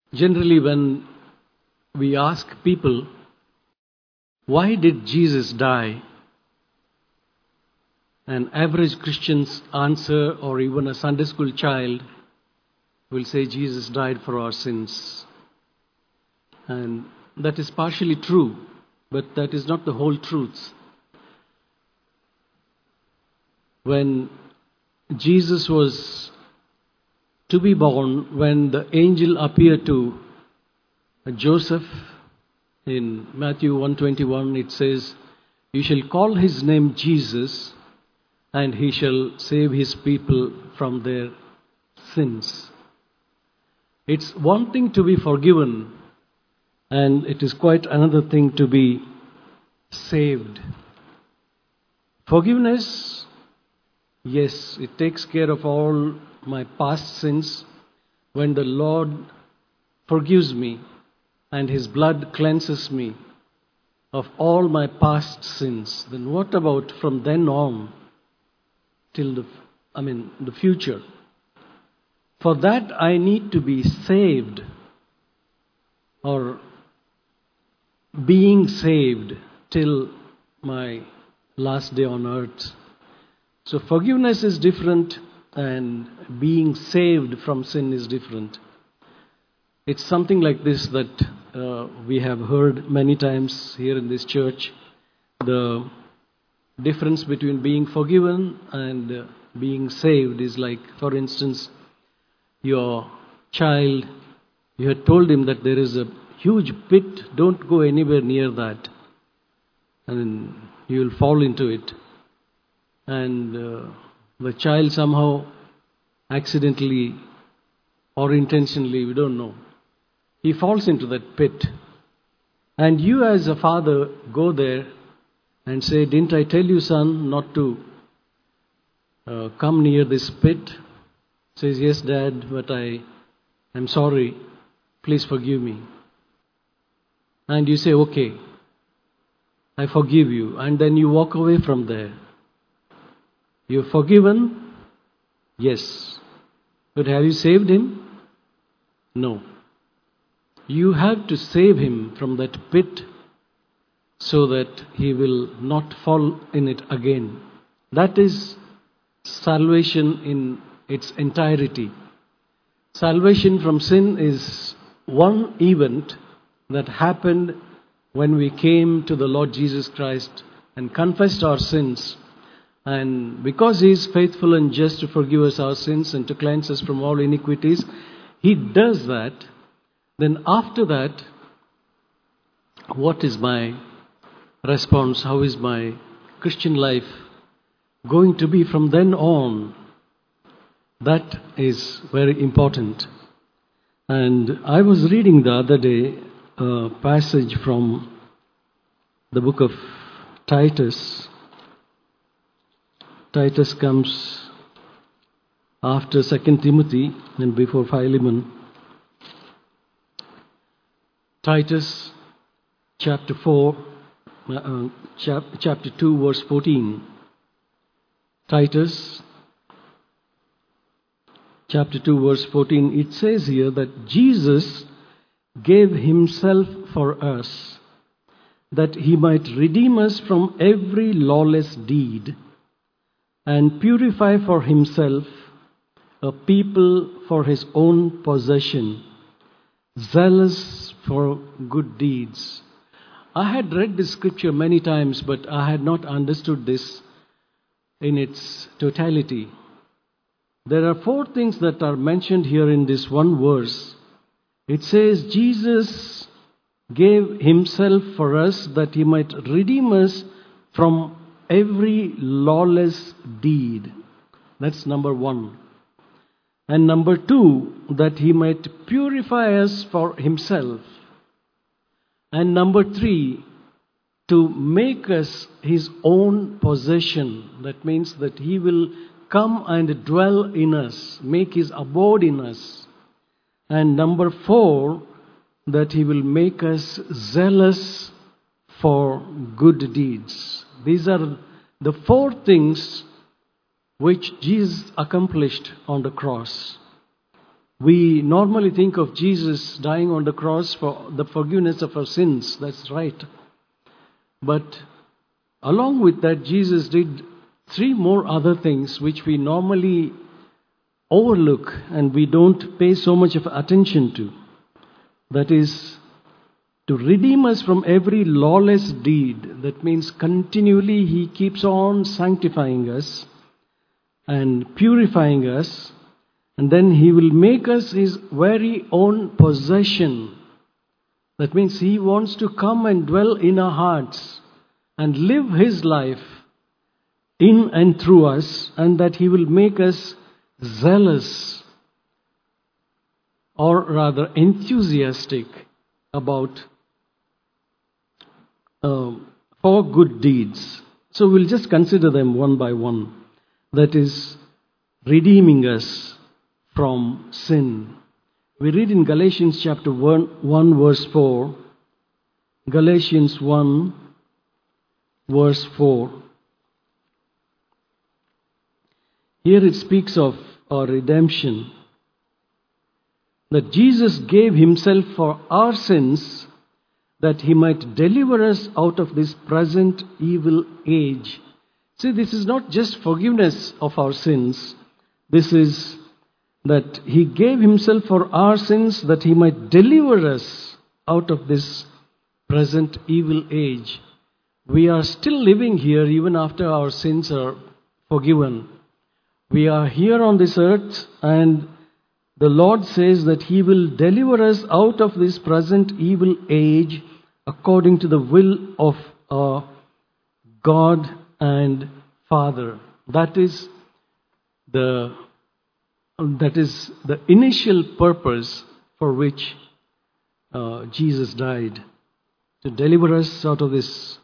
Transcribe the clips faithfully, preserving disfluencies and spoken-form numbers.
Generally, when we ask people, why did Jesus die? An average Christian's answer, or even a Sunday school child, will say Jesus died for our sins. And that is partially true, but that is not the whole truth. When Jesus was to be born, when the angel appeared to Joseph in Matthew one twenty-one, it says, "You shall call his name Jesus, and he shall save his people from their sins." It's one thing to be forgiven, and it is quite another thing to be saved. Forgiveness, yes, it takes care of all my past sins. When the Lord forgives me and his blood cleanses me of all my past sins, then what about from then on till the, I mean, the future? For that I need to be saved, or being saved till my last day on earth. So forgiveness is different, and being saved from sin is different. It's something like this that uh, we have heard many times here in this church. The difference between being forgiven and uh, being saved is like, for instance, your child, you had told him that there is a huge pit, don't go anywhere near that, and you will fall into it. And uh, the child somehow accidentally or intentionally, we don't know, he falls into that pit. And you as a father go there and say, "Didn't I tell you, son, not to uh, come near this pit?" Says, "Yes, Dad, but I am sorry. Please forgive me." And you say, "Okay, I forgive you." And then you walk away from there. You're forgiven? Yes. But have you saved him? No. You have to save him from that pit so that he will not fall in it again. That is salvation in its entirety. Salvation from sin is one event that happened when we came to the Lord Jesus Christ and confessed our sins. And because he is faithful and just to forgive us our sins and to cleanse us from all iniquities, he does that. Then after that, what is my response? How is my Christian life going to be from then on? That is very important. And I was reading the other day a passage from the book of Titus. Titus comes after Second Timothy and before Philemon. Titus chapter four, uh, chap- chapter two, verse fourteen. Titus chapter two, verse fourteen. It says here that Jesus gave himself for us, that he might redeem us from every lawless deed, and purify for himself a people for his own possession, zealous for good deeds. I had read this scripture many times, but I had not understood this in its totality. There are four things that are mentioned here in this one verse. It says, Jesus gave himself for us that he might redeem us from every lawless deed. That's number one. And number two, that he might purify us for himself. And number three, to make us his own possession. That means that he will come and dwell in us, make his abode in us. And number four, that he will make us zealous for good deeds. These are the four things which Jesus accomplished on the cross. We normally think of Jesus dying on the cross for the forgiveness of our sins. That's right. But along with that, Jesus did three more other things which we normally overlook and we don't pay so much of attention to. That is, to redeem us from every lawless deed. That means continually He keeps on sanctifying us and purifying us, and then He will make us His very own possession. That means He wants to come and dwell in our hearts and live His life in and through us, and that He will make us zealous, or rather enthusiastic about uh, for good deeds. So we'll just consider them one by one. That is, redeeming us from sin. We read in Galatians chapter one, one verse four. Galatians one verse four. Here it speaks of our redemption. That Jesus gave Himself for our sins, that He might deliver us out of this present evil age. See, this is not just forgiveness of our sins. This is that He gave Himself for our sins, that He might deliver us out of this present evil age. We are still living here even after our sins are forgiven. We are here on this earth, and the Lord says that He will deliver us out of this present evil age according to the will of our God and Father. That is the that is the initial purpose for which uh, Jesus died, to deliver us out of this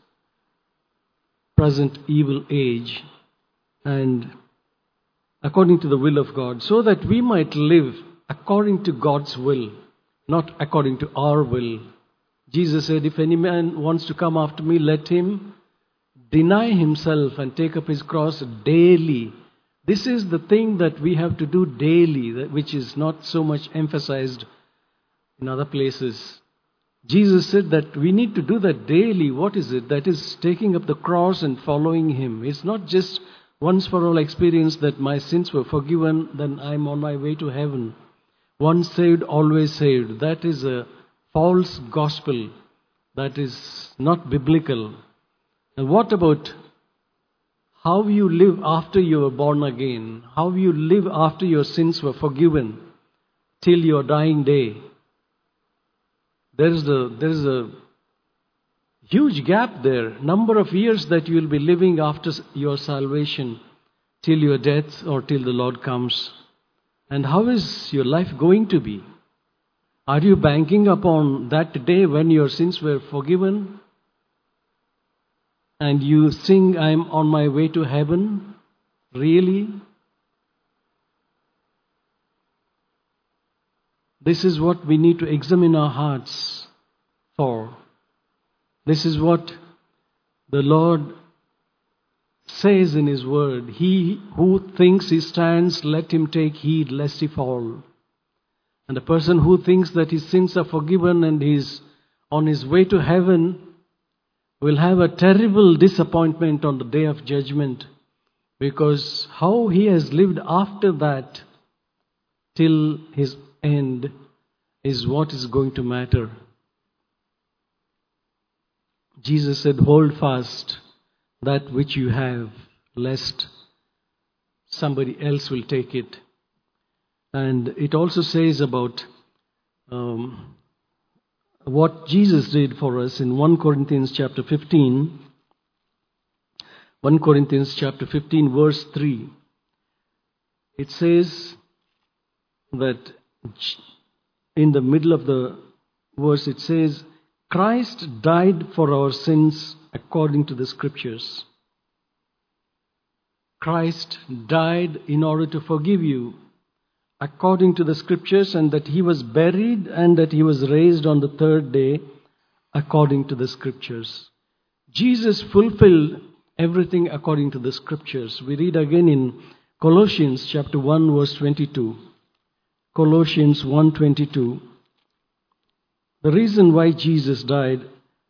present evil age and according to the will of God, so that we might live according to God's will, not according to our will. Jesus said, if any man wants to come after me, let him deny himself and take up his cross daily. This is the thing that we have to do daily, which is not so much emphasized in other places. Jesus said that we need to do that daily. What is it? That is taking up the cross and following Him. It's not just once for all experience that my sins were forgiven, then I'm on my way to heaven. Once saved, always saved. That is a false gospel. That is not biblical. And what about how you live after you were born again? How you live after your sins were forgiven till your dying day? There is a, there is a huge gap there. Number of years that you will be living after your salvation till your death or till the Lord comes. And how is your life going to be? Are you banking upon that day when your sins were forgiven? And you sing, I'm on my way to heaven? Really? This is what we need to examine our hearts for. This is what the Lord says in His word. He who thinks he stands, let him take heed lest he fall. And the person who thinks that his sins are forgiven and he is on his way to heaven will have a terrible disappointment on the day of judgment, because how he has lived after that till his end is what is going to matter. Jesus said, hold fast that which you have, lest somebody else will take it. And it also says about um, what Jesus did for us in First Corinthians chapter fifteen. First Corinthians chapter fifteen verse three. It says that in the middle of the verse it says, Christ died for our sins according to the Scriptures. Christ died in order to forgive you according to the Scriptures, and that He was buried and that He was raised on the third day according to the Scriptures. Jesus fulfilled everything according to the Scriptures. We read again in Colossians chapter one verse twenty-two. Colossians one twenty-two. The reason why Jesus died,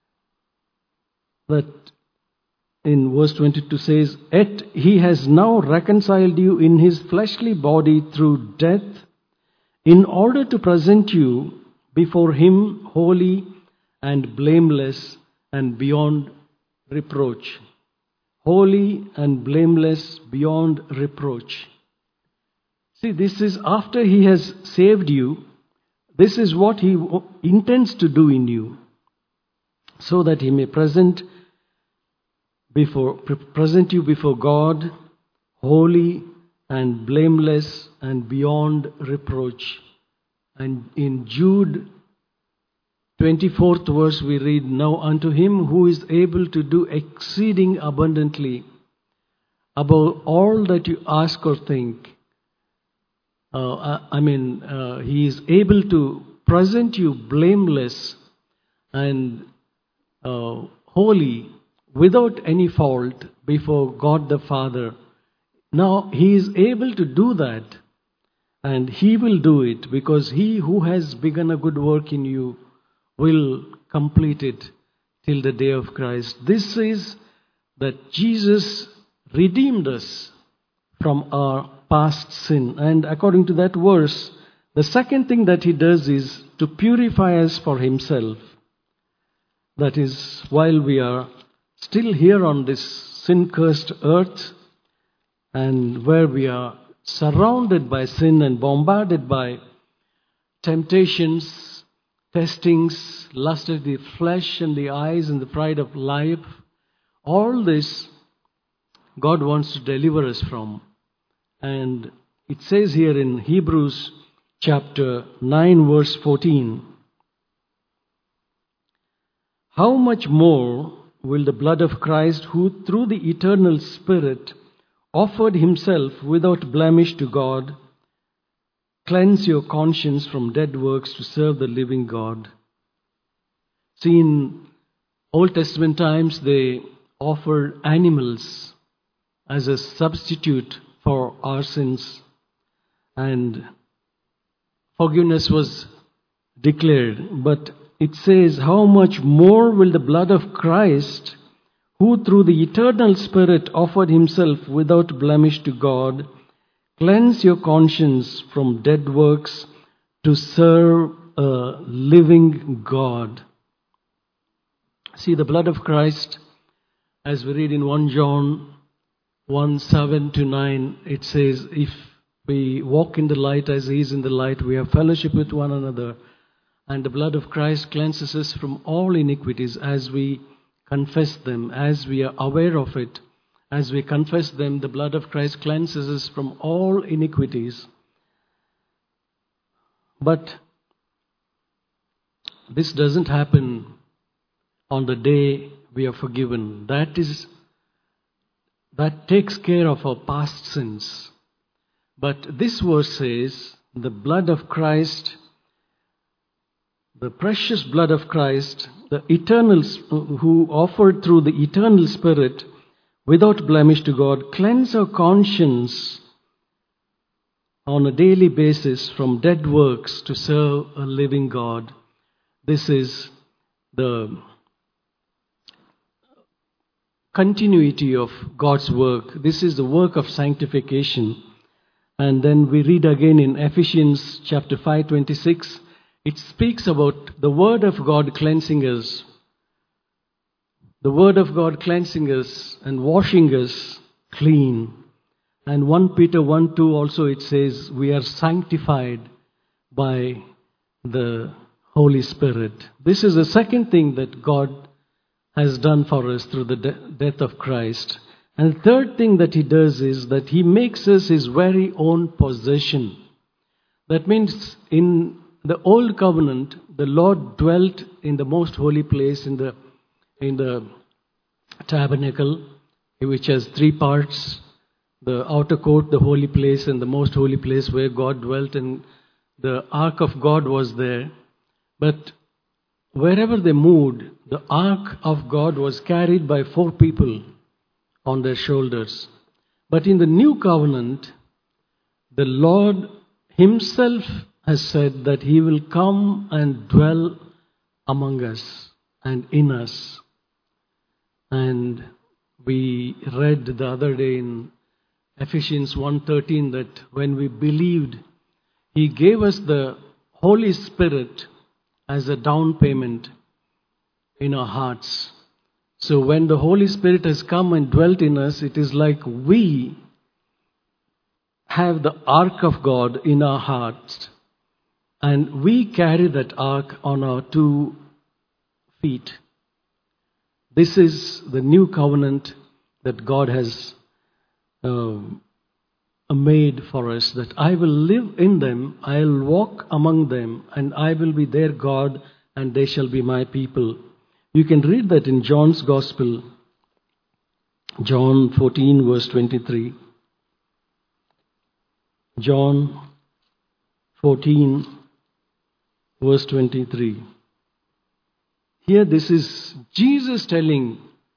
that in verse twenty-two says, "Yet he has now reconciled you in his fleshly body through death, in order to present you before him holy and blameless and beyond reproach." Holy and blameless beyond reproach. See, this is after he has saved you. This is what he intends to do in you, so that he may present before present you before God, holy and blameless and beyond reproach. And in Jude twenty-fourth verse we read, "Now unto him who is able to do exceeding abundantly above all that you ask or think." Uh, I mean, uh, he is able to present you blameless and uh, holy, without any fault, before God the Father. Now, he is able to do that, and he will do it, because he who has begun a good work in you will complete it till the day of Christ. This is that Jesus redeemed us from our past sin. And according to that verse, the second thing that he does is to purify us for himself. That is, while we are still here on this sin-cursed earth, and where we are surrounded by sin and bombarded by temptations, testings, lust of the flesh and the eyes and the pride of life, all this God wants to deliver us from. And it says here in Hebrews chapter nine verse fourteen, "How much more will the blood of Christ, who through the eternal Spirit offered himself without blemish to God, cleanse your conscience from dead works to serve the living God." See, in Old Testament times, they offered animals as a substitute for our sins, and forgiveness was declared. But it says, "How much more will the blood of Christ, who through the eternal Spirit offered himself without blemish to God, cleanse your conscience from dead works to serve a living God." See, the blood of Christ, as we read in First John one, seven to nine, it says, "If we walk in the light as he is in the light, we have fellowship with one another. And the blood of Christ cleanses us from all iniquities as we confess them," as we are aware of it. As we confess them, the blood of Christ cleanses us from all iniquities. But this doesn't happen on the day we are forgiven. That is That takes care of our past sins. But this verse says, the blood of Christ, the precious blood of Christ, the eternal, who offered through the eternal Spirit, without blemish to God, cleanse our conscience on a daily basis from dead works to serve a living God. This is the continuity of God's work. This is the work of sanctification. And then we read again in Ephesians chapter five twenty-six, it speaks about the Word of God cleansing us. The Word of God cleansing us and washing us clean. And First Peter one two also it says, we are sanctified by the Holy Spirit. This is the second thing that God has done for us through the de- death of Christ. And the third thing that he does is that he makes us his very own possession. That means in the old covenant, the Lord dwelt in the most holy place, in the in the tabernacle, which has three parts: the outer court, the holy place, and the most holy place where God dwelt, and the ark of God was there. But wherever they moved, the ark of God was carried by four people on their shoulders. But in the new covenant, the Lord himself has said that He will come and dwell among us and in us. And we read the other day in Ephesians one thirteen that when we believed, He gave us the Holy Spirit as a down payment in our hearts. So when the Holy Spirit has come and dwelt in us, it is like we have the ark of God in our hearts, and we carry that ark on our two feet. This is the new covenant that God has um, made for us, that I will live in them, I'll walk among them, and I will be their God, and they shall be my people. You can read that in John's Gospel, John fourteen, verse twenty-three. John fourteen, verse twenty-three. Here this is Jesus telling,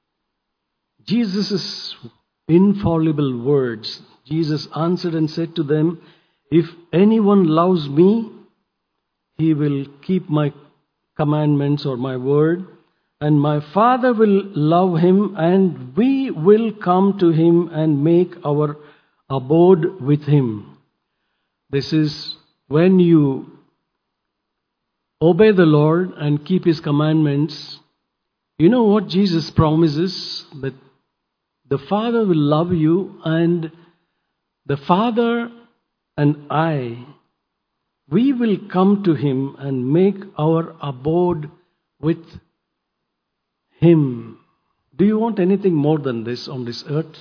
Jesus' infallible words. Jesus answered and said to them, if anyone loves me, he will keep my commandments or my word, and my Father will love him, and we will come to him and make our abode with him. This is when you obey the Lord and keep His commandments. You know what Jesus promises? That the Father will love you, and the Father and I, we will come to Him and make our abode with Him. Do you want anything more than this on this earth?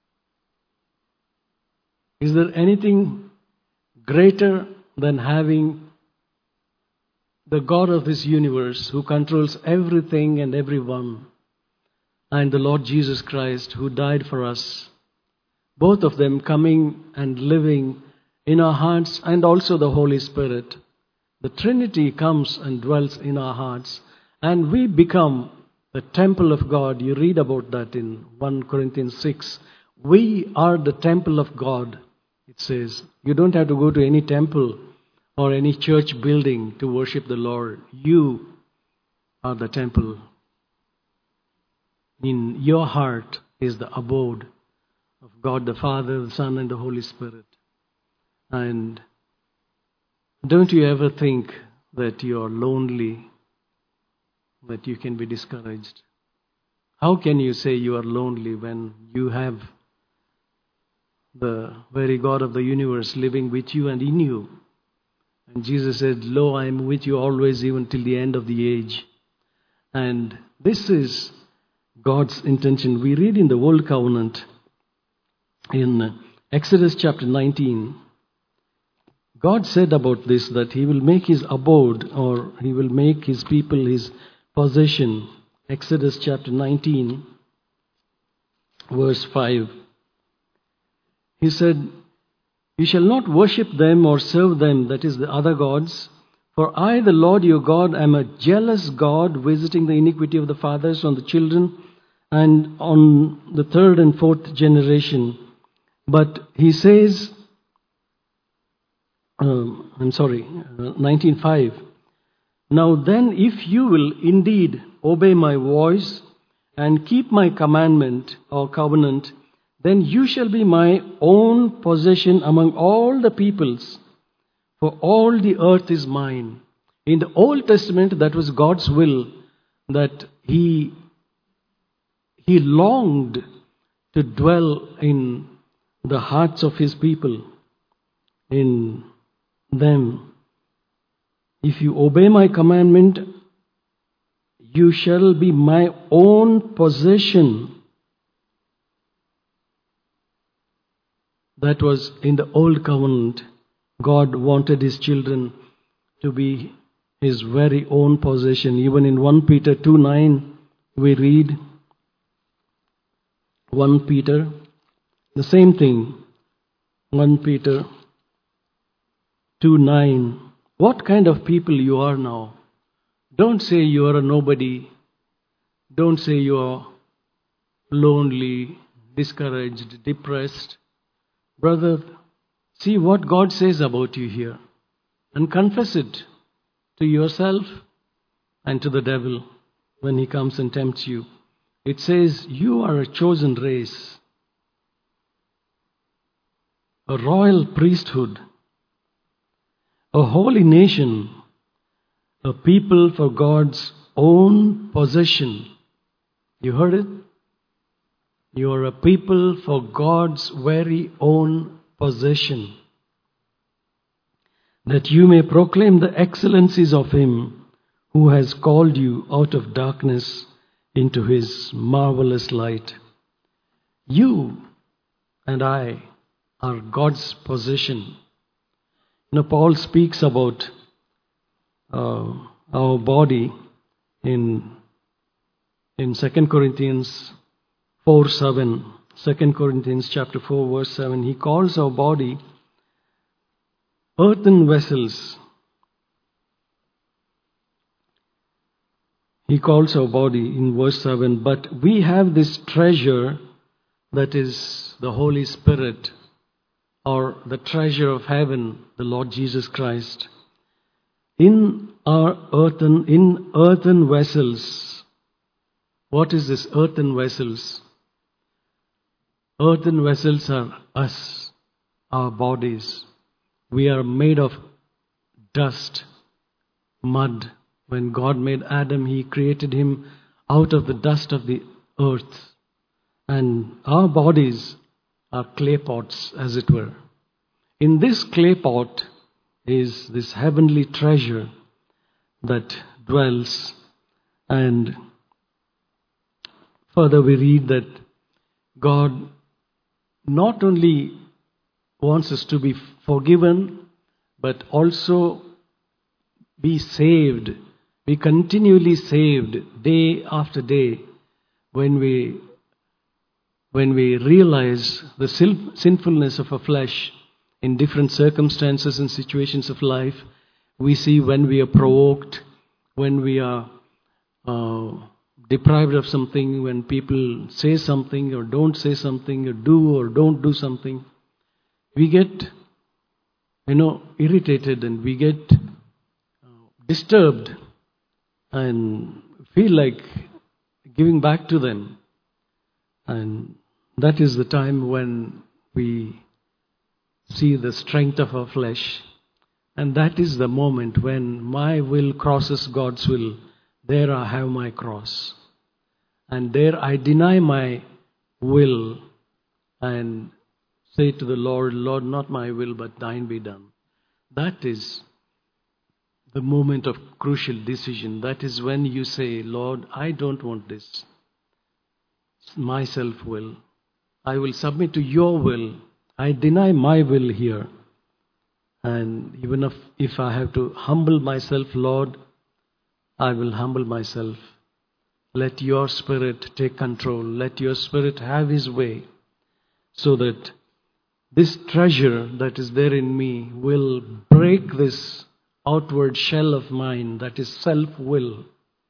Is there anything greater than having the God of this universe who controls everything and everyone, and the Lord Jesus Christ who died for us, both of them coming and living in our hearts, and also the Holy Spirit? The Trinity comes and dwells in our hearts, and we become the temple of God. You read about that in First Corinthians six. We are the temple of God, it says. You don't have to go to any temple or any church building to worship the Lord. You are the temple. In your heart is the abode of God the Father, the Son, and the Holy Spirit. And don't you ever think that you are lonely, that you can be discouraged. How can you say you are lonely when you have the very God of the universe living with you and in you? And Jesus said, lo, I am with you always, even till the end of the age. And this is God's intention. We read in the Old Covenant, in Exodus chapter nineteen, God said about this that He will make His abode, or He will make His people His possession. Exodus chapter nineteen, verse five. He said, you shall not worship them or serve them, that is the other gods. For I, the Lord your God, am a jealous God, visiting the iniquity of the fathers on the children and on the third and fourth generation. But He says, um, I'm sorry, uh, nineteen five. Now then, if you will indeed obey my voice and keep my commandment or covenant, then you shall be my own possession among all the peoples, for all the earth is mine. In the Old Testament, that was God's will, that He, He longed to dwell in the hearts of His people, in them. If you obey my commandment, you shall be my own possession. That was in the Old Covenant. God wanted His children to be His very own possession. Even in First Peter two nine, we read, First Peter, the same thing. First Peter two nine. What kind of people you are now? Don't say you are a nobody. Don't say you are lonely, discouraged, depressed. Brother, see what God says about you here. and confess it to yourself and to the devil when he comes and tempts you. It says, you are a chosen race, a royal priesthood, a holy nation, a people for God's own possession. You heard it? You are a people for God's very own possession, that you may proclaim the excellencies of Him who has called you out of darkness into His marvelous light. You and I are God's possession. You know, Paul speaks about uh, our body in in Second Corinthians four seven. Second Corinthians chapter four verse seven. He calls our body earthen vessels. He calls our body in verse seven, but we have this treasure that is the Holy Spirit, or the treasure of heaven, the Lord Jesus Christ, in our earthen, in earthen vessels. What is this earthen vessels? Earthen vessels are us, our bodies. We are made of dust, mud. When God made Adam, He created him out of the dust of the earth. And our bodies are clay pots, as it were. In this clay pot is this heavenly treasure that dwells. And further we read that God not only wants us to be forgiven, but also be saved. Be continually saved day after day when we when we realize the sinfulness of our flesh in different circumstances and situations of life. We see when we are provoked, when we are uh, deprived of something, when people say something or don't say something, or do or don't do something. We get, you know, irritated, and we get uh, disturbed and feel like giving back to them. And that is the time when we see the strength of our flesh. And that is the moment when my will crosses God's will. There I have my cross. And there I deny my will and say to the Lord, Lord, not my will, but thine be done. That is the moment of crucial decision. That is when you say, Lord, I don't want this. It's my self-will. I will submit to your will. I deny my will here. And even if, if I have to humble myself, Lord, I will humble myself. Let your Spirit take control. Let your Spirit have His way, so that this treasure that is there in me will break this outward shell of mine that is self-will,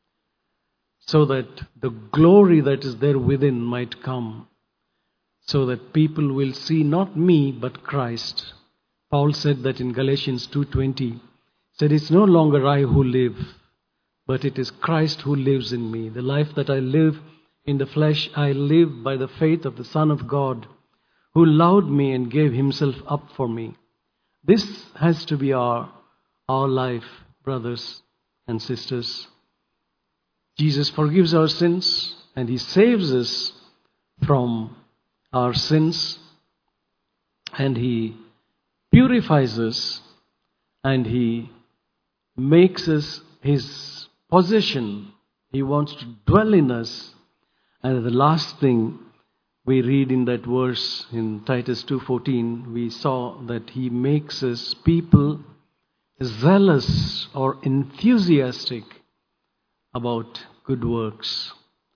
so that the glory that is there within might come, so that people will see not me but Christ. Paul said that in Galatians two twenty, said, it's no longer I who live, but it is Christ who lives in me. The life that I live in the flesh, I live by the faith of the Son of God, who loved me and gave Himself up for me. This has to be our, our life, brothers and sisters. Jesus forgives our sins, and He saves us from our sins, and He purifies us, and He makes us His possession. He wants to dwell in us. And the last thing we read in that verse in Titus two fourteen, we saw that He makes us people zealous or enthusiastic about good works.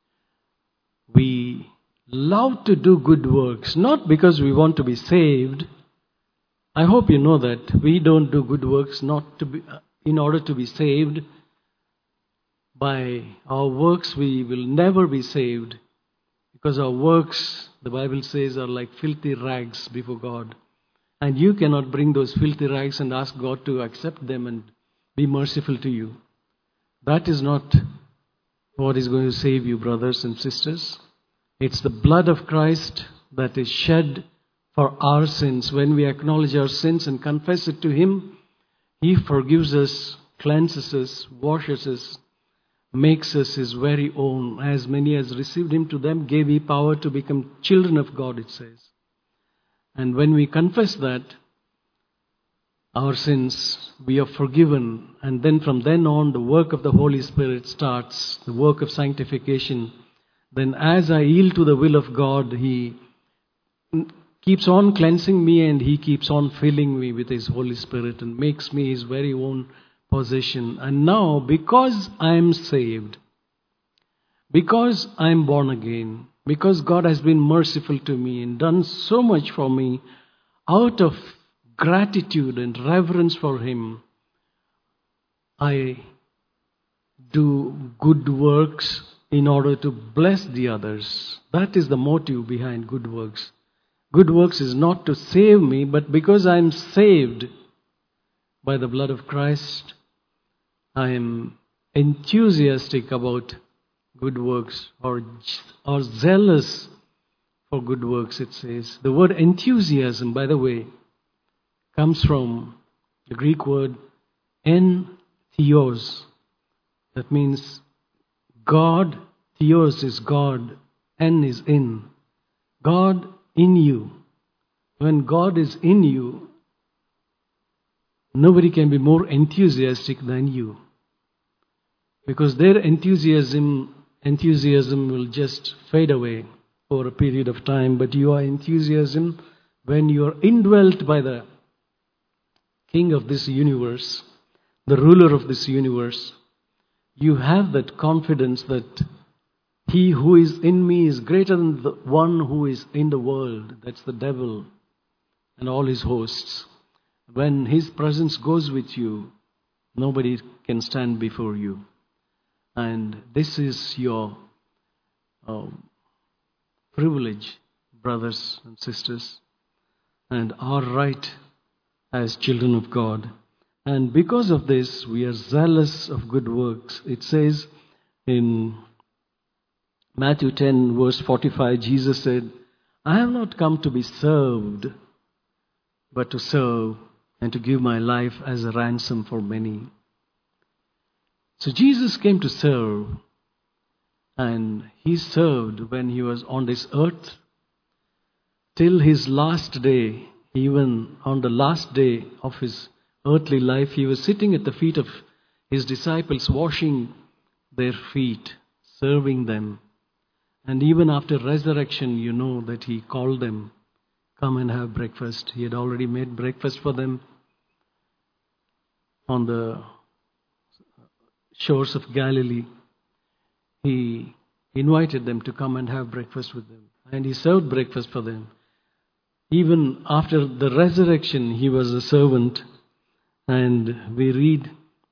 We love to do good works, not because we want to be saved. I hope you know that we don't do good works not to be, in order to be saved. By our works we will never be saved, because our works, the Bible says, are like filthy rags before God. And you cannot bring those filthy rags and ask God to accept them and be merciful to you. That is not what is going to save you, brothers and sisters. It's the blood of Christ that is shed for our sins. When we acknowledge our sins and confess it to Him, He forgives us, cleanses us, washes us, makes us His very own. As many as received Him, to them gave He power to become children of God, it says. And when we confess that, our sins, we are forgiven. And then from then on, the work of the Holy Spirit starts, the work of sanctification. Then as I yield to the will of God, He keeps on cleansing me and He keeps on filling me with His Holy Spirit and makes me His very own possession. And now, because I am saved, because I am born again, because God has been merciful to me and done so much for me, out of gratitude and reverence for Him, I do good works in order to bless the others. That is the motive behind good works. Good works is not to save me, but because I am saved by the blood of Christ, I am enthusiastic about good works, or, or zealous for good works, it says. The word enthusiasm, by the way, comes from the Greek word entheos. That means God, theos is God, en is in. God in you. When God is in you, nobody can be more enthusiastic than you. Because their enthusiasm enthusiasm will just fade away for a period of time, but your enthusiasm, when you are indwelt by the King of this universe, the ruler of this universe, you have that confidence that He who is in me is greater than the one who is in the world. That's the devil and all his hosts. When His presence goes with you, nobody can stand before you. And this is your uh, privilege, brothers and sisters, and our right as children of God. And because of this, we are zealous of good works. It says in Matthew ten, verse forty-five, Jesus said, I have not come to be served, but to serve and to give my life as a ransom for many. So Jesus came to serve, and He served when He was on this earth till His last day. Even on the last day of His earthly life, He was sitting at the feet of His disciples, washing their feet, serving them. And even after resurrection, you know that He called them, come and have breakfast. He had already made breakfast for them on the shores of Galilee. He invited them to come and have breakfast with them. And He served breakfast for them. Even after the resurrection, He was a servant. And we read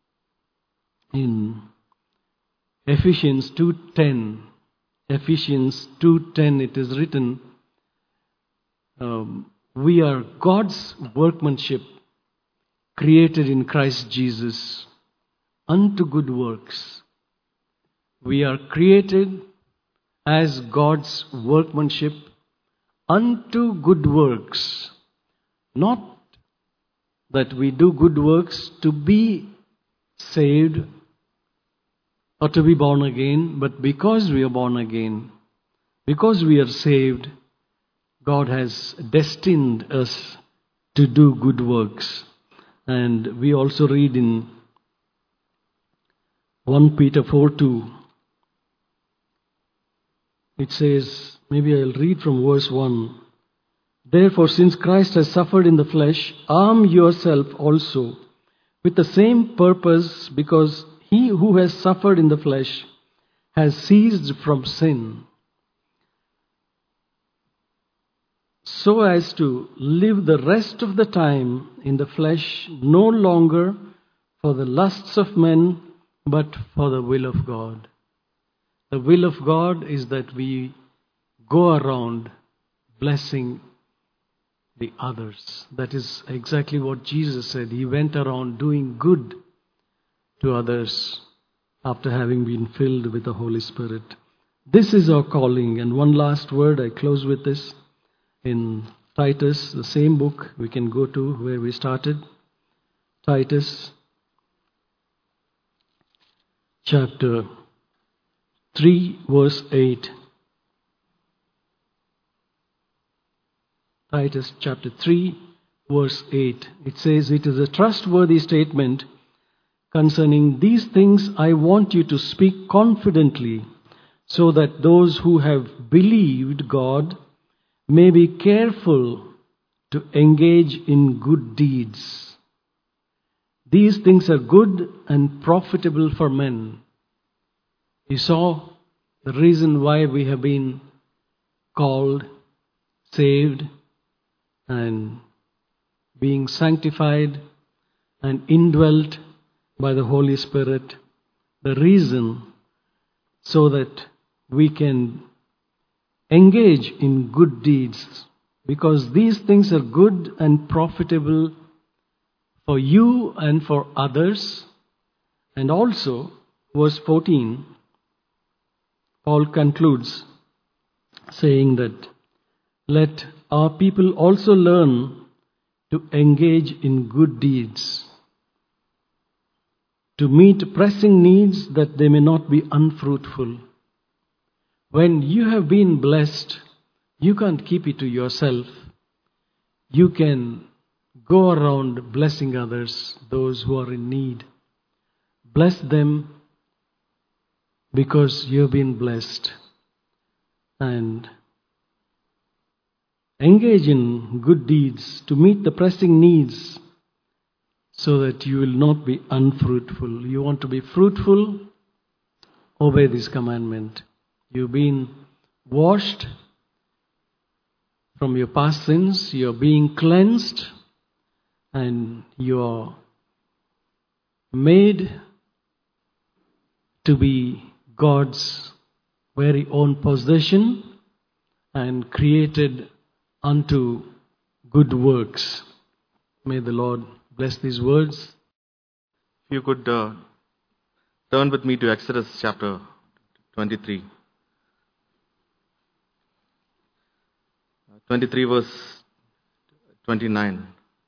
in Ephesians two ten, Ephesians two ten, it is written, um, we are God's workmanship, created in Christ Jesus, unto good works. We are created as God's workmanship unto good works. Not that we do good works to be saved or to be born again, but because we are born again, because we are saved, God has destined us to do good works. And we also read in First Peter four two, it says, maybe I'll read from verse one. Therefore, since Christ has suffered in the flesh, arm yourself also with the same purpose, because He who has suffered in the flesh has ceased from sin, so as to live the rest of the time in the flesh, no longer for the lusts of men, but for the will of God. The will of God is that we go around blessing the others. That is exactly what Jesus said. He went around doing good to others after having been filled with the Holy Spirit. This is our calling. And one last word, I close with this. In Titus, the same book, we can go to where we started. Titus chapter three, verse eight. Titus chapter three, verse eight. It says, "It is a trustworthy statement concerning these things I want you to speak confidently, so that those who have believed God may be careful to engage in good deeds. These things are good and profitable for men." You saw the reason why we have been called, saved, and being sanctified and indwelt by the Holy Spirit. The reason so that we can engage in good deeds, because these things are good and profitable for you and for others. And also, verse fourteen, Paul concludes saying that, "Let our people also learn to engage in good deeds, to meet pressing needs that they may not be unfruitful." When you have been blessed, you can't keep it to yourself. You can go around blessing others, those who are in need. Bless them because you have been blessed. And engage in good deeds to meet the pressing needs so that you will not be unfruitful. You want to be fruitful? Obey this commandment. You've been washed from your past sins. You're being cleansed. And you're made to be God's very own possession and created unto good works. May the Lord bless these words. If you could uh, turn with me to Exodus chapter twenty-three. twenty-three verse twenty-nine.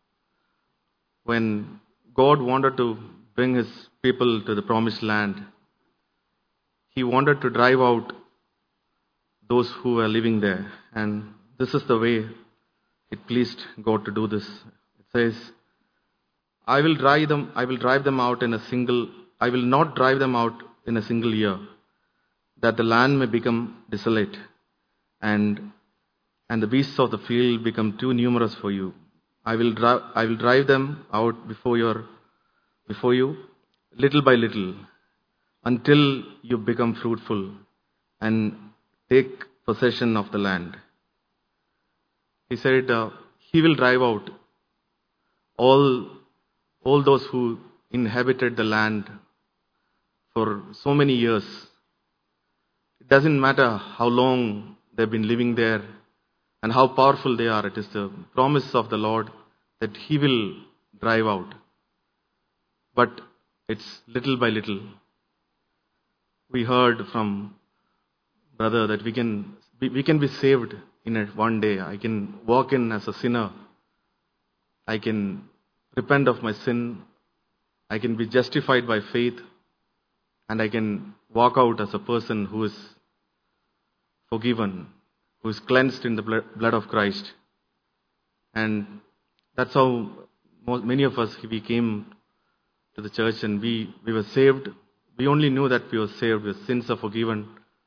When God wanted to bring His people to the promised land, He wanted to drive out those who were living there. And this is the way it pleased God to do this. It says, I will drive them, I will drive them out in a single, I will not drive them out in a single year, that the land may become desolate, and and the beasts of the field become too numerous for you. I will drive, I will drive them out before your, before you, little by little, until you become fruitful and take possession of the land. He said, uh, He will drive out all, all those who inhabited the land for so many years. It doesn't matter how long they've been living there and how powerful they are. It is the promise of the Lord that He will drive out. But it's little by little. We heard from brother that we can be, we can be saved in a one day. I can walk in as a sinner. I can repent of my sin. I can be justified by faith. And I can walk out as a person who is forgiven, who is cleansed in the blood of Christ. And that's how most, many of us, we came to the church and we, we were saved. We only knew that we were saved, our sins are forgiven.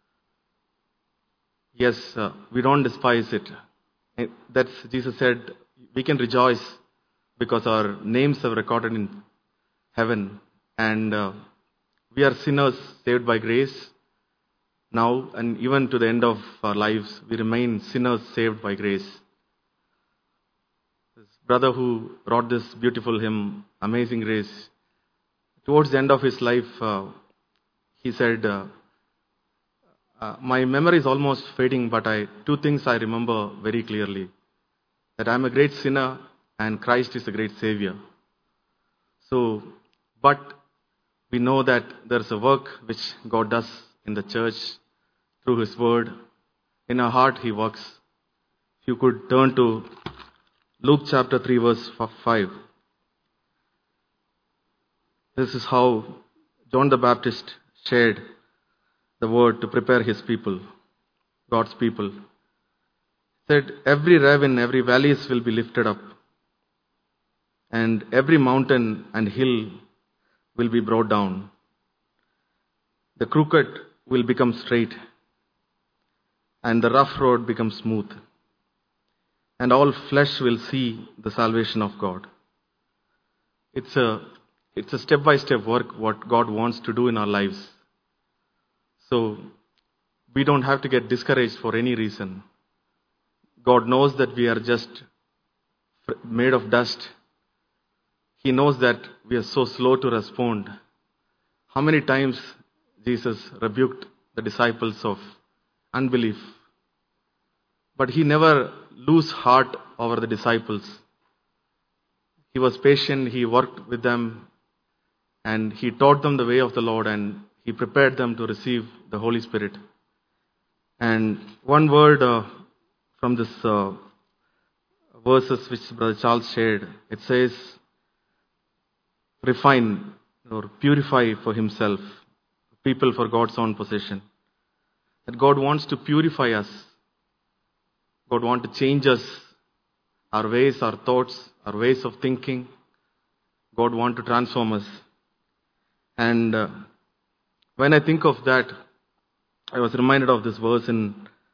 Yes, uh, we don't despise it. That's, Jesus said, we can rejoice because our names are recorded in heaven. And uh, we are sinners saved by grace now, and even to the end of our lives, we remain sinners saved by grace. This brother who wrote this beautiful hymn, Amazing Grace, towards the end of his life, uh, he said, uh, uh, my memory is almost fading, but I two things I remember very clearly. that I'm a great sinner and Christ is a great Savior. So, but we know that there's a work which God does in the church through His Word. In our heart, He works. If you could turn to Luke chapter three, verse five. This is how John the Baptist shared the word to prepare his people, God's people. He said, every ravine, every valleys will be lifted up, and every mountain and hill will be brought down. The crooked will become straight, and the rough road become smooth, and all flesh will see the salvation of God. It's a It's a step-by-step work what God wants to do in our lives. So we don't have to get discouraged for any reason. God knows that we are just made of dust. He knows that we are so slow to respond. How many times Jesus rebuked the disciples of unbelief? But He never lose heart over the disciples. He was patient, He worked with them, and He taught them the way of the Lord, and He prepared them to receive the Holy Spirit. And one word uh, from this uh, verses which Brother Charles shared, it says, refine or purify for Himself, people for God's own possession. That God wants to purify us. God wants to change us, our ways, our thoughts, our ways of thinking. God wants to transform us. And uh, when I think of that, I was reminded of this verse in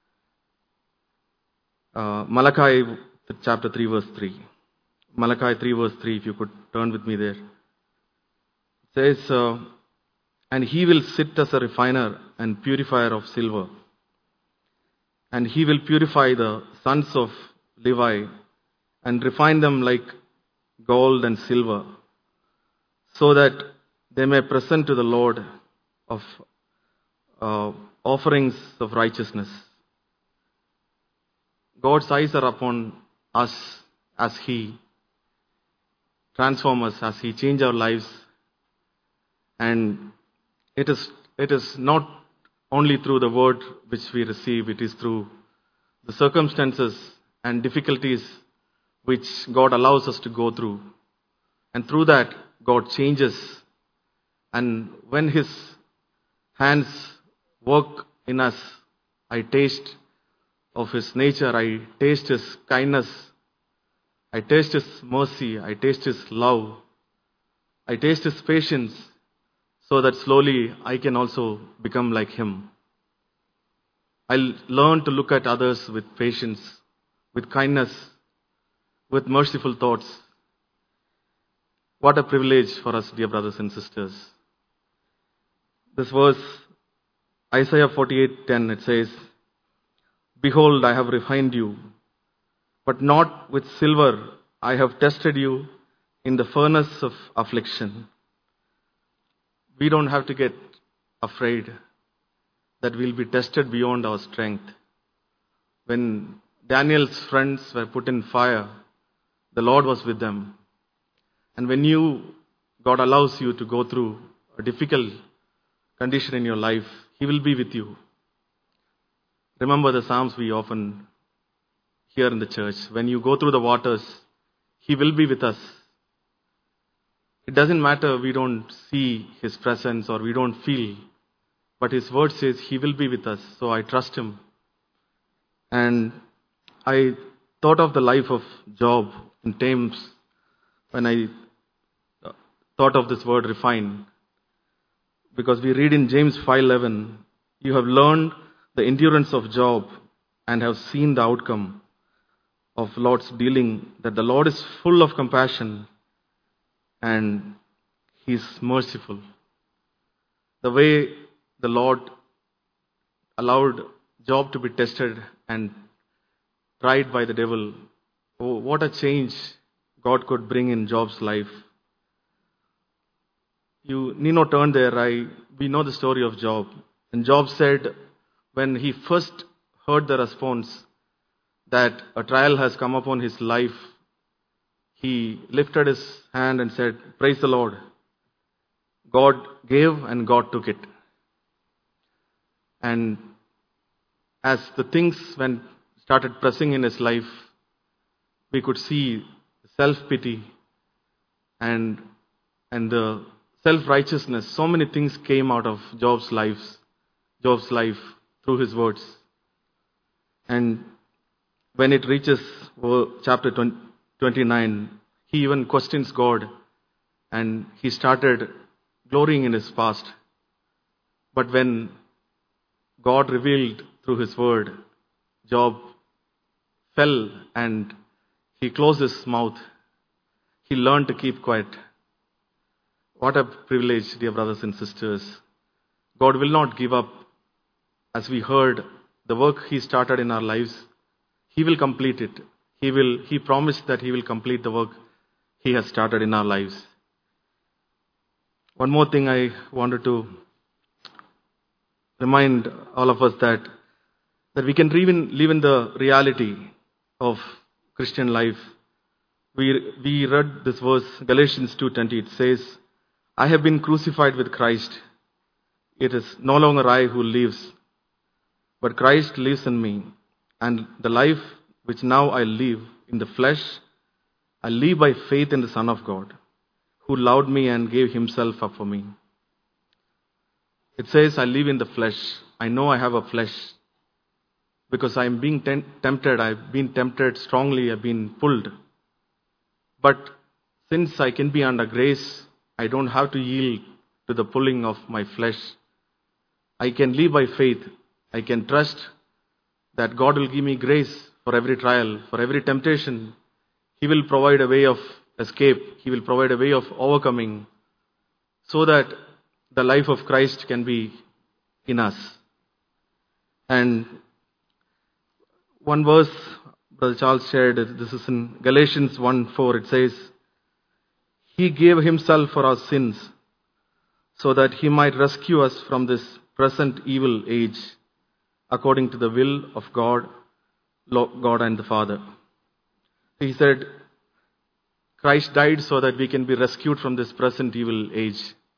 uh, Malachi chapter three, verse three. Malachi three, verse three, if you could turn with me there. It says, uh, and He will sit as a refiner and purifier of silver. And He will purify the sons of Levi and refine them like gold and silver, so that they may present to the Lord of uh, offerings of righteousness. God's eyes are upon us as He transforms us, as He changes our lives. And it is it is not only through the word which we receive, it is through the circumstances and difficulties which God allows us to go through. And through that, God changes. And when His hands work in us, I taste of His nature, I taste His kindness, I taste His mercy, I taste His love, I taste His patience, so that slowly I can also become like Him. I'll learn to look at others with patience, with kindness, with merciful thoughts. What a privilege for us, dear brothers and sisters. This verse, Isaiah forty-eight ten, it says, behold, I have refined you, but not with silver. I have tested you in the furnace of affliction. We don't have to get afraid that we'll be tested beyond our strength. When Daniel's friends were put in fire, the Lord was with them. And when you, God allows you to go through a difficult condition in your life, He will be with you. Remember the Psalms we often hear in the church. When you go through the waters, He will be with us. It doesn't matter we don't see His presence or we don't feel, but His word says He will be with us. So I trust Him. And I thought of the life of Job in terms when I thought of this word refine. Because we read in James five eleven, you have learned the endurance of Job and have seen the outcome of Lord's dealing, that the Lord is full of compassion and He is merciful. The way the Lord allowed Job to be tested and tried by the devil, oh, what a change God could bring in Job's life. You need not turn there. I, we know the story of Job. And Job said, when he first heard the response that a trial has come upon his life, he lifted his hand and said, "Praise the Lord. God gave and God took it." And as the things when started pressing in his life, we could see self-pity and and the self-righteousness. So many things came out of Job's life, Job's life through his words. And when it reaches chapter twenty-nine, he even questions God and he started glorying in his past. But when God revealed through his word, Job fell and he closed his mouth. He learned to keep quiet. What a privilege, dear brothers and sisters. God will not give up. As we heard, the work he started in our lives, he will complete it. He will, he promised that he will complete the work he has started in our lives. One more thing I wanted to remind all of us that, that we can live in, live in the reality of Christian life. We, we read this verse, Galatians two twenty. It says, "I have been crucified with Christ. It is no longer I who lives, but Christ lives in me. And the life which now I live in the flesh, I live by faith in the Son of God, who loved me and gave himself up for me." It says, I live in the flesh. I know I have a flesh because I'm being tem- tempted. I've been tempted strongly. I've been pulled. But since I can be under grace, I don't have to yield to the pulling of my flesh. I can live by faith. I can trust that God will give me grace for every trial, for every temptation. He will provide a way of escape. He will provide a way of overcoming so that the life of Christ can be in us. And one verse Brother Charles shared, this is in Galatians one four. It says, "He gave himself for our sins so that he might rescue us from this present evil age, according to the will of God, God and the Father." He said, Christ died so that we can be rescued from this present evil age.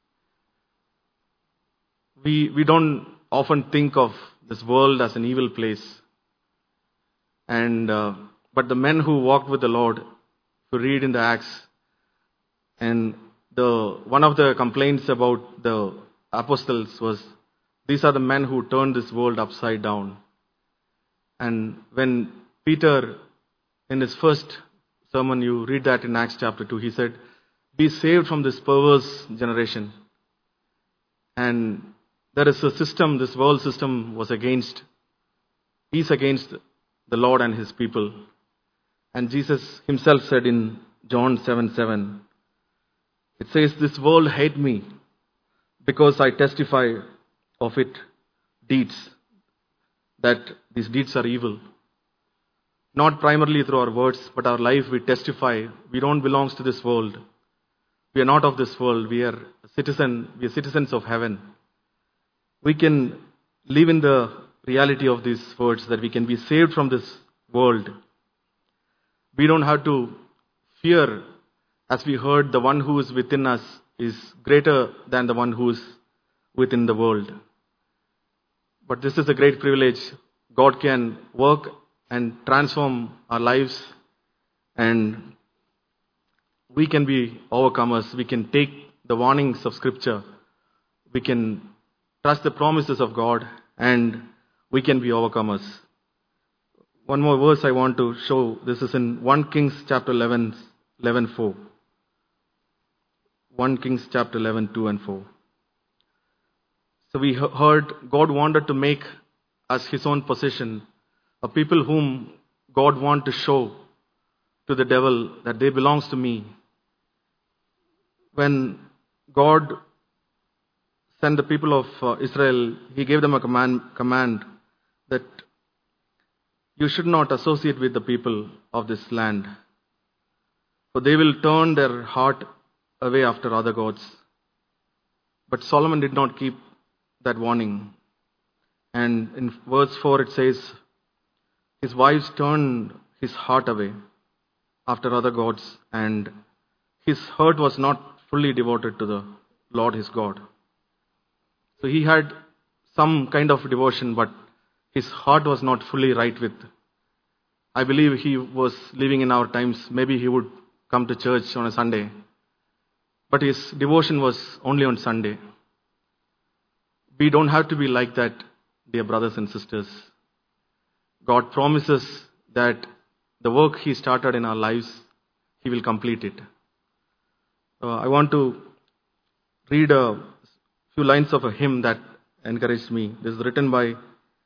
We, we don't often think of this world as an evil place. And uh, but the men who walked with the Lord, who read in the Acts, and the one of the complaints about the apostles was, these are the men who turned this world upside down. And when Peter, in his first sermon, you read that in Acts chapter two, he said, "Be saved from this perverse generation." And there is a system, this world system was against, is against the Lord and his people. And Jesus himself said in John seven seven, it says, "This world hate me because I testify of it deeds, that these deeds are evil." Not primarily through our words, but our life we testify. We don't belong to this world. We are not of this world. We are a citizen, we are citizens of heaven. We can live in the reality of these words, that we can be saved from this world. We don't have to fear, as we heard, the one who is within us is greater than the one who is within the world. But this is a great privilege. God can work and transform our lives, and we can be overcomers. We can take the warnings of Scripture. We can trust the promises of God, and we can be overcomers. One more verse I want to show. This is in First Kings chapter eleven, eleven four. First Kings chapter eleven, two and four. So we heard God wanted to make us his own possession, a people whom God wanted to show to the devil that they belongs to me. When God sent the people of uh, Israel, he gave them a command, command that you should not associate with the people of this land, for they will turn their heart away after other gods. But Solomon did not keep that warning. And in verse four it says, his wives turned his heart away after other gods, and his heart was not fully devoted to the Lord his God. So he had some kind of devotion, but his heart was not fully right with. I believe he was living in our times. Maybe he would come to church on a Sunday, but his devotion was only on Sunday. We don't have to be like that, dear brothers and sisters. God promises that the work He started in our lives, He will complete it. Uh, I want to read a few lines of a hymn that encouraged me. This is written by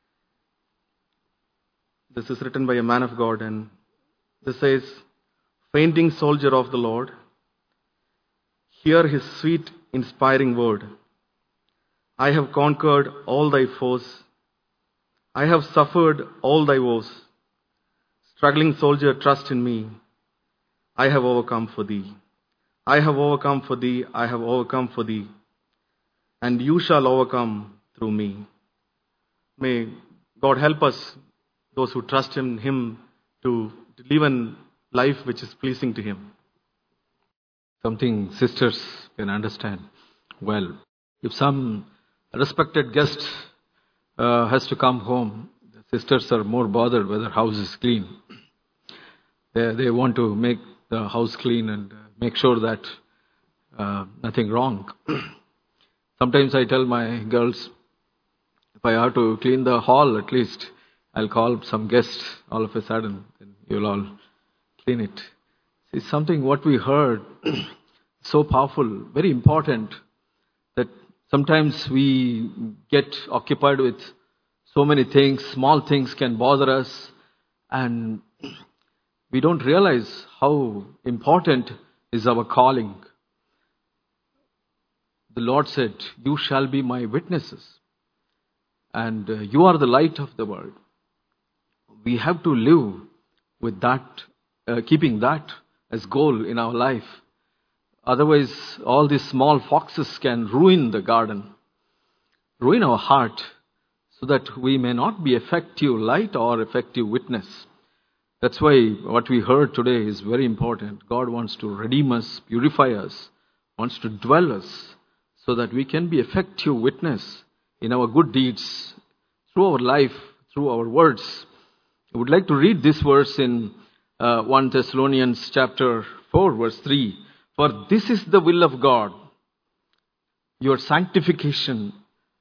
this is written by a man of God, and this says, "Fainting soldier of the Lord, hear His sweet, inspiring word. I have conquered all thy foes. I have suffered all thy woes. Struggling soldier, trust in me. I have overcome for thee. I have overcome for thee. I have overcome for thee. And you shall overcome through me." May God help us, those who trust in Him, to, to live a life which is pleasing to Him. Something sisters can understand well. If some respected guest uh, has to come home, the sisters are more bothered whether house is clean. They, they want to make the house clean and make sure that uh, nothing wrong. Sometimes I tell my girls, if I have to clean the hall, at least I'll call some guests all of a sudden, and you'll all clean it. See, something what we heard, so powerful, very important, that sometimes we get occupied with so many things, small things can bother us, and we don't realize how important is our calling. The Lord said, "You shall be my witnesses," and uh, you are the light of the world. We have to live with that, uh, keeping that as goal in our life. Otherwise, all these small foxes can ruin the garden, ruin our heart, so that we may not be effective light or effective witness. That's why what we heard today is very important. God wants to redeem us, purify us, wants to dwell us, so that we can be effective witness in our good deeds, through our life, through our words. I would like to read this verse in uh, First Thessalonians chapter four, verse three. "For this is the will of God, your sanctification."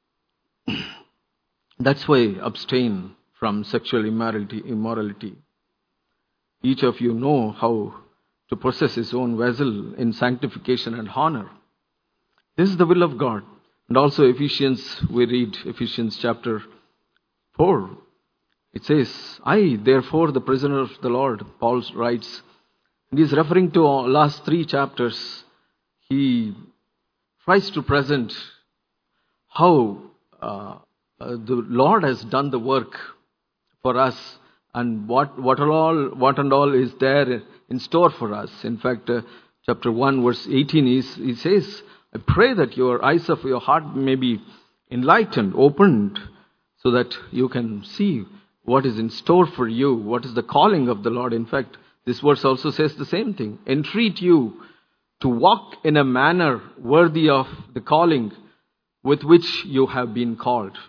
That's why abstain from sexual immorality. immorality. Each of you know how to possess his own vessel in sanctification and honor. This is the will of God. And also Ephesians, we read Ephesians chapter four. It says, "I, therefore, the prisoner of the Lord," Paul writes. And he's referring to last three chapters. He tries to present how uh, uh, the Lord has done the work for us, and what what all what and all is there in store for us. In fact, uh, chapter one, verse eighteen, is he says, "I pray that your eyes of your heart may be enlightened, opened, so that you can see what is in store for you, what is the calling of the Lord." In fact, this verse also says the same thing. "Entreat you to walk in a manner worthy of the calling with which you have been called."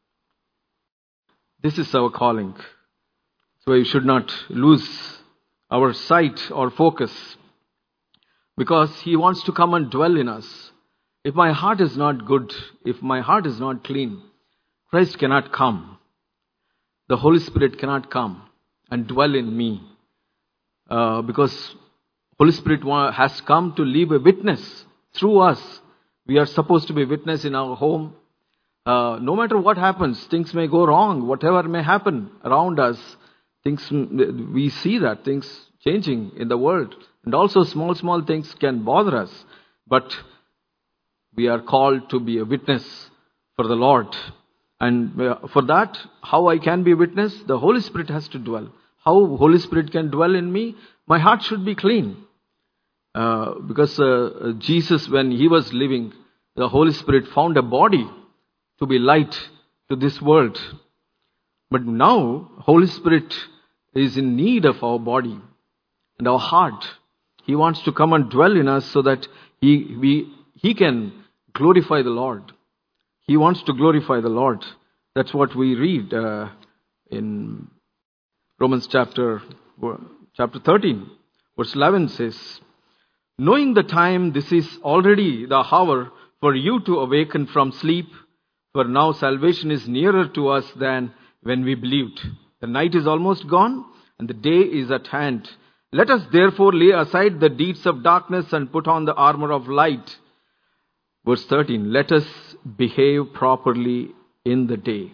This is our calling. So we should not lose our sight or focus, because He wants to come and dwell in us. If my heart is not good, if my heart is not clean, Christ cannot come. The Holy Spirit cannot come and dwell in me. Uh, because Holy Spirit has come to leave a witness through us. We are supposed to be witness in our home. Uh, no matter what happens, things may go wrong, whatever may happen around us, things we see that things changing in the world, and also small small things can bother us, but we are called to be a witness for the Lord. And for that, how I can be a witness? The Holy Spirit has to dwell. How Holy Spirit can dwell in me? My heart should be clean. Uh, because uh, Jesus, when He was living, the Holy Spirit found a body to be light to this world. But now, Holy Spirit is in need of our body and our heart. He wants to come and dwell in us so that He, we, he can glorify the Lord. He wants to glorify the Lord. That's what we read uh, in Romans chapter, chapter thirteen. Verse eleven says, knowing the time, this is already the hour for you to awaken from sleep, for now salvation is nearer to us than when we believed. The night is almost gone, and the day is at hand. Let us therefore lay aside the deeds of darkness and put on the armor of light. Verse thirteen, let us behave properly in the day.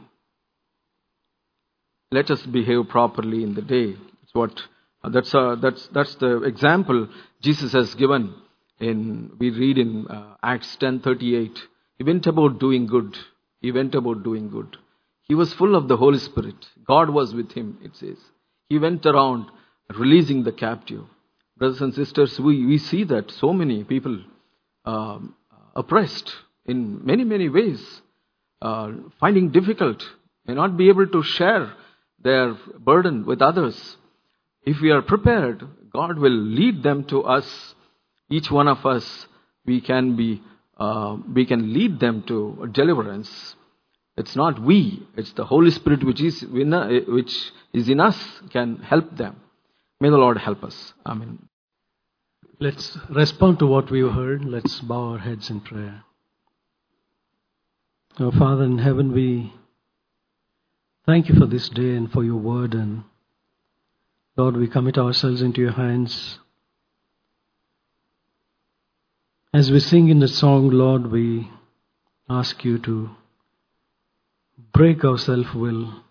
Let us behave properly in the day. It's what that's uh, that's that's the example Jesus has given. In we read in uh, Acts ten thirty-eight. He went about doing good. He went about doing good. He was full of the Holy Spirit. God was with him, it says. He went around releasing the captive. Brothers and sisters, we, we see that so many people um, oppressed in many, many ways, uh, finding difficult, may not be able to share their burden with others. If we are prepared, God will lead them to us. Each one of us, we can be, uh, we can lead them to deliverance. It's not we, it's the Holy Spirit which is in, uh, which is in us can help them. May the Lord help us. Amen. Let's respond to what we heard. Let's bow our heads in prayer. Our Father in heaven, we thank you for this day and for your word. And Lord, we commit ourselves into your hands. As we sing in the song, Lord, we ask you to break our self-will,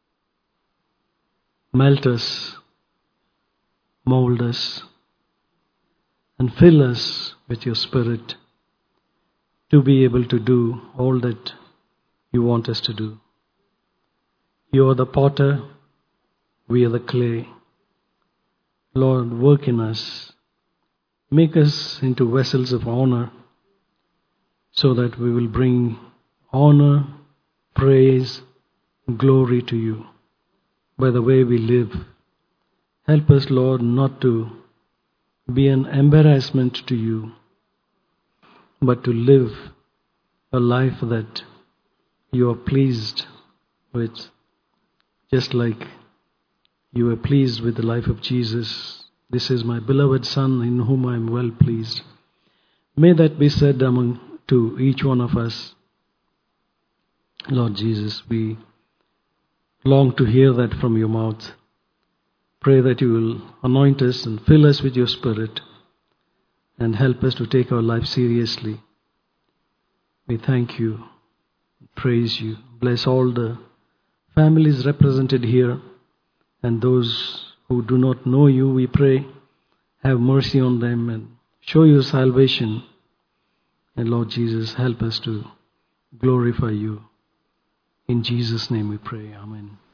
melt us, mold us, and fill us with your Spirit to be able to do all that you want us to do. You are the potter, we are the clay. Lord, work in us. Make us into vessels of honor so that we will bring honor, praise, glory to you by the way we live. Help us, Lord, not to be an embarrassment to you, but to live a life that you are pleased with, just like you were pleased with the life of Jesus. This is my beloved Son in whom I am well pleased. May that be said among to each one of us. Lord Jesus, we long to hear that from your mouth. Pray that you will anoint us and fill us with your Spirit and help us to take our life seriously. We thank you, praise you. Bless all the families represented here and those who do not know you, we pray, have mercy on them and show your salvation. And Lord Jesus, help us to glorify you. In Jesus' name we pray. Amen.